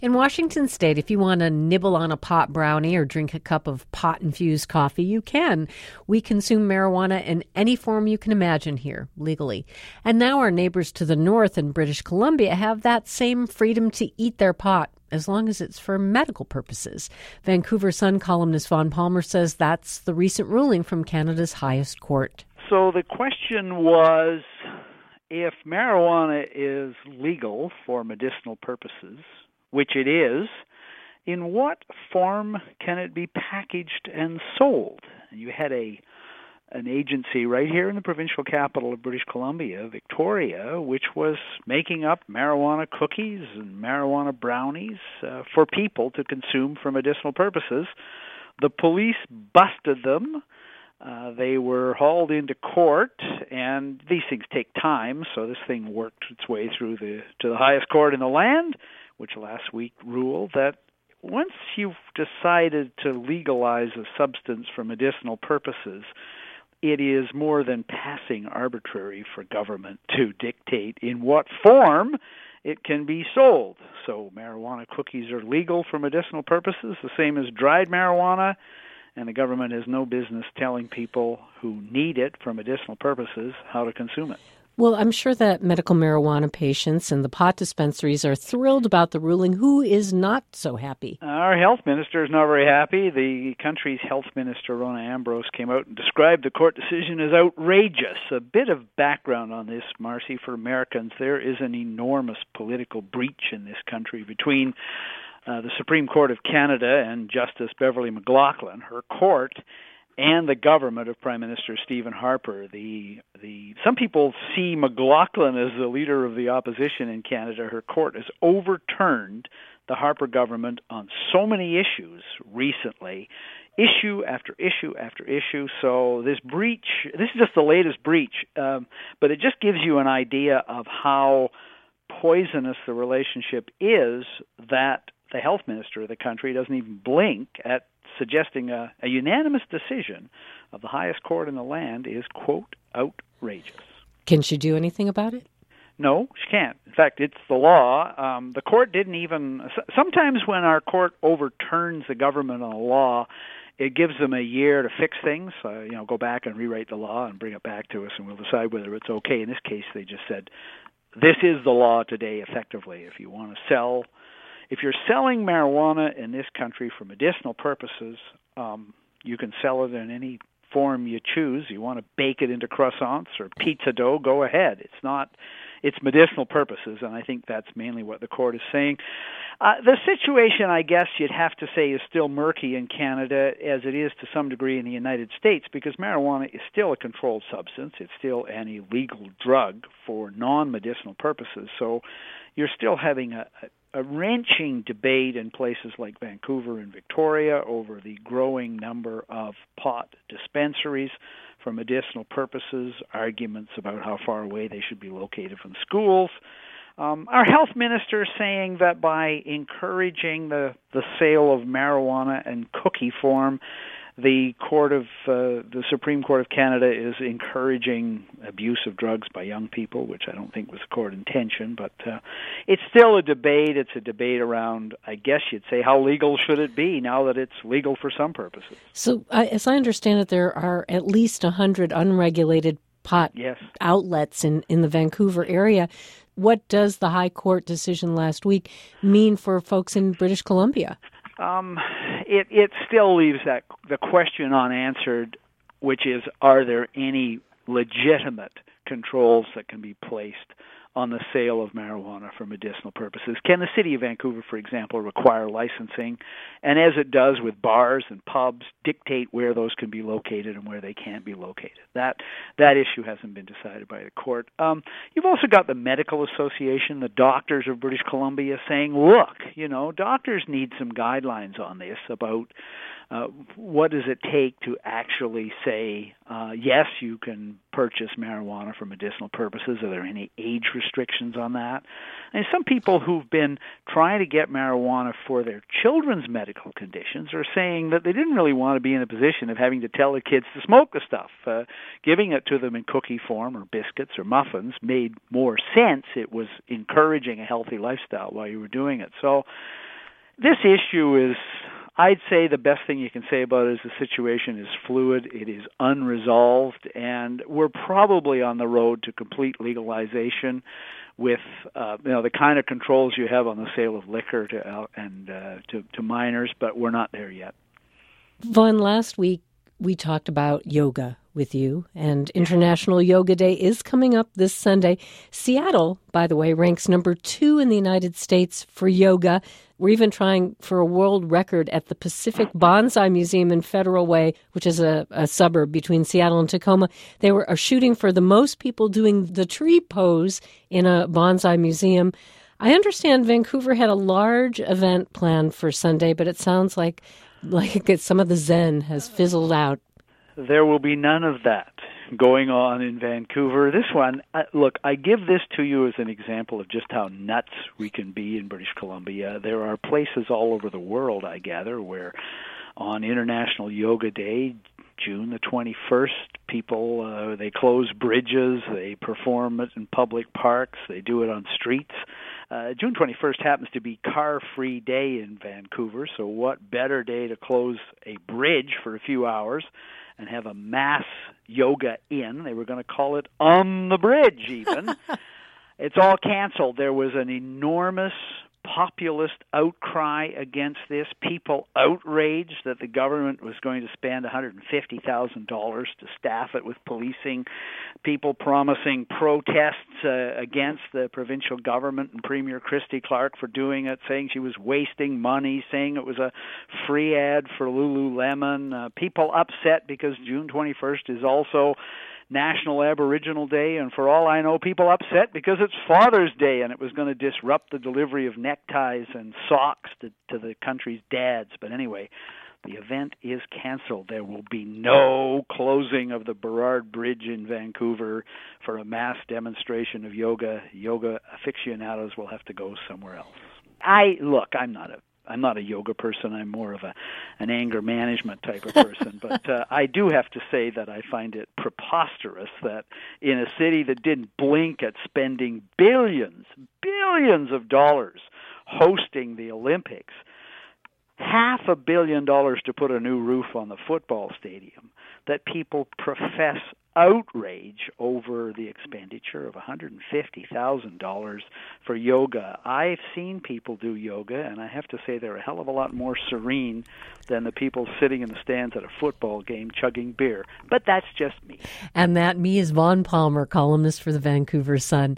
In Washington state, if you want to nibble on a pot brownie or drink a cup of pot-infused coffee, you can. We consume marijuana in any form you can imagine here, legally. And now our neighbors to the north in British Columbia have that same freedom to eat their pot, as long as it's for medical purposes. Vancouver Sun columnist Vaughn Palmer says that's the recent ruling from Canada's highest court. So the question was, if marijuana is legal for medicinal purposes, which it is, in what form can it be packaged and sold? You had an agency right here in the provincial capital of British Columbia, Victoria, which was making up marijuana cookies and marijuana brownies for people to consume for medicinal purposes. The police busted them. They were hauled into court, and these things take time, so this thing worked its way through to the highest court in the land, which last week ruled that once you've decided to legalize a substance for medicinal purposes, it is more than passing arbitrary for government to dictate in what form it can be sold. So marijuana cookies are legal for medicinal purposes, the same as dried marijuana, and the government has no business telling people who need it for medicinal purposes how to consume it. Well, I'm sure that medical marijuana patients and the pot dispensaries are thrilled about the ruling. Who is not so happy? Our health minister is not very happy. The country's health minister, Rona Ambrose, came out and described the court decision as outrageous. A bit of background on this, Marcy, for Americans. There is an enormous political breach in this country between the Supreme Court of Canada and Justice Beverly McLachlin, her court, and the government of Prime Minister Stephen Harper. Some people see McLachlin as the leader of the opposition in Canada. Her court has overturned the Harper government on so many issues recently, issue after issue after issue. So this is just the latest breach, but it just gives you an idea of how poisonous the relationship is that the health minister of the country doesn't even blink at suggesting a unanimous decision of the highest court in the land is, quote, outrageous. Can she do anything about it? No, she can't. In fact, it's the law. The court didn't even... Sometimes when our court overturns the government on a law, it gives them a year to fix things, go back and rewrite the law and bring it back to us, and we'll decide whether it's okay. In this case, they just said, this is the law today, effectively. If you're selling marijuana in this country for medicinal purposes, you can sell it in any form you choose. You want to bake it into croissants or pizza dough, go ahead. It's medicinal purposes, and I think that's mainly what the court is saying. The situation, I guess you'd have to say, is still murky in Canada, as it is to some degree in the United States, because marijuana is still a controlled substance. It's still an illegal drug for non-medicinal purposes. So you're still having a wrenching debate in places like Vancouver and Victoria over the growing number of pot dispensaries for medicinal purposes, arguments about how far away they should be located from schools. Our health minister is saying that by encouraging the sale of marijuana in cookie form, the Supreme Court of Canada is encouraging abuse of drugs by young people, which I don't think was the court intention, but it's still a debate. It's a debate around, I guess you'd say, how legal should it be now that it's legal for some purposes. So, as I understand it, there are at least 100 unregulated pot outlets in the Vancouver area. What does the High Court decision last week mean for folks in British Columbia? It still leaves the question unanswered, which is, are there any legitimate controls that can be placed on the sale of marijuana for medicinal purposes? Can the city of Vancouver, for example, require licensing, and as it does with bars and pubs, dictate where those can be located and where they can't be located? That issue hasn't been decided by the court. You've also got the Medical Association, the doctors of British Columbia, saying, look, doctors need some guidelines on this about what does it take to actually say, yes, you can purchase marijuana for medicinal purposes? Are there any age restrictions on that? And some people who've been trying to get marijuana for their children's medical conditions are saying that they didn't really want to be in a position of having to tell their kids to smoke the stuff. Giving it to them in cookie form or biscuits or muffins made more sense. It was encouraging a healthy lifestyle while you were doing it. So This issue is, I'd say the best thing you can say about it is the situation is fluid, it is unresolved, and we're probably on the road to complete legalization with the kind of controls you have on the sale of liquor to minors, but we're not there yet. Vaughn, last week we talked about yoga with you, and International Yoga Day is coming up this Sunday. Seattle, by the way, ranks number 2 in the United States for yoga. We're even trying for a world record at the Pacific Bonsai Museum in Federal Way, which is a suburb between Seattle and Tacoma. They are shooting for the most people doing the tree pose in a bonsai museum. I understand Vancouver had a large event planned for Sunday, but it sounds like some of the Zen has fizzled out. There will be none of that going on in Vancouver. This one, look, I give this to you as an example of just how nuts we can be in British Columbia. There are places all over the world, I gather, where on International Yoga Day, June the 21st, people, they close bridges, they perform it in public parks, they do it on streets. June 21st happens to be car-free day in Vancouver, so what better day to close a bridge for a few hours and have a mass yoga in. They were going to call it On the Bridge, even. It's all canceled. There was an enormous populist outcry against this. People outraged that the government was going to spend $150,000 to staff it with policing. People promising protests against the provincial government and Premier Christy Clark for doing it, saying she was wasting money, saying it was a free ad for Lululemon. People upset because June 21st is also National Aboriginal Day, and for all I know, people upset because it's Father's Day and it was going to disrupt the delivery of neckties and socks to the country's dads. But anyway, the event is canceled. There will be no closing of the Burrard Bridge in Vancouver for a mass demonstration of yoga. Yoga aficionados will have to go somewhere else. I'm not a yoga person. I'm more of an anger management type of person. But I do have to say that I find it preposterous that in a city that didn't blink at spending billions of dollars hosting the Olympics, $500 million to put a new roof on the football stadium, that people profess outrage over the expenditure of $150,000 for yoga. I've seen people do yoga, and I have to say they're a hell of a lot more serene than the people sitting in the stands at a football game chugging beer. But that's just me. And that me is Vaughn Palmer, columnist for the Vancouver Sun.